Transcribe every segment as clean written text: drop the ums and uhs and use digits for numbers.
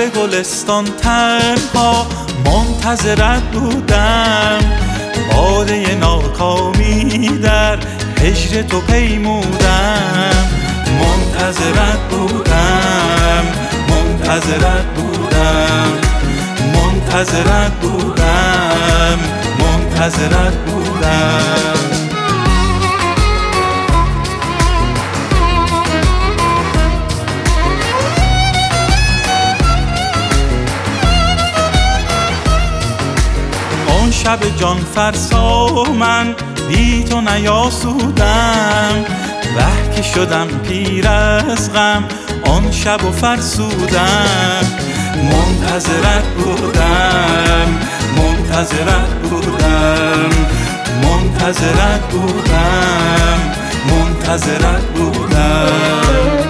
به گلستان تنها منتظرت بودم، باده ناکامی در هجر تو پیمودم. منتظرت بودم، منتظرت بودم، منتظرت بودم، منتظرت بودم. اون شب جان فرسا من بی تو نیاسودم، وه که شدم پیر از غم آن شب و فرسودم. منتظرت بودم، منتظرت بودم، منتظرت بودم، منتظرت بودم.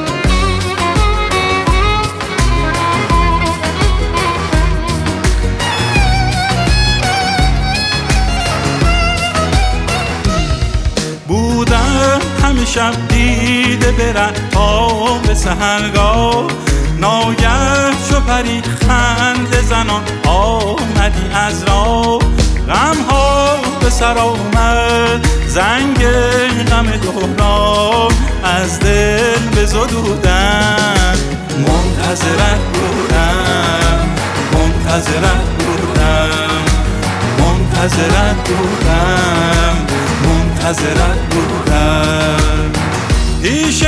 بودم همه شب دیده برن تا به سحرگاه، ناگه چو پری خنده زنان آمدی از راه. غم ها به سر آمد زنگ غم دوران، از دل بزدودم. منتظرت بودم، منتظرت بودم، منتظرت بودم، منتظرت بودم. پیش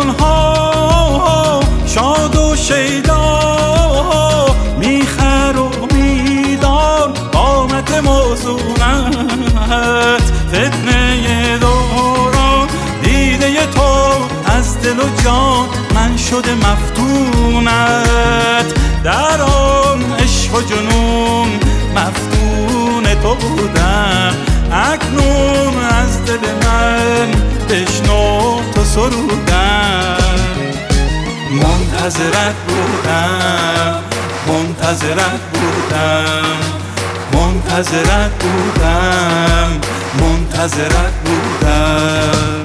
گلها شاد و شیدا، میخر و میدار قامت موزونت. فتنه دوران دیده تو از دل و جان من شده مفتونت. در آن عشق و جنون مفتون تو بودم، اکنون از دل من بشنو تو سرودم. منتظرت بودم، منتظرت بودم، منتظرت بودم، منتظرت بودم.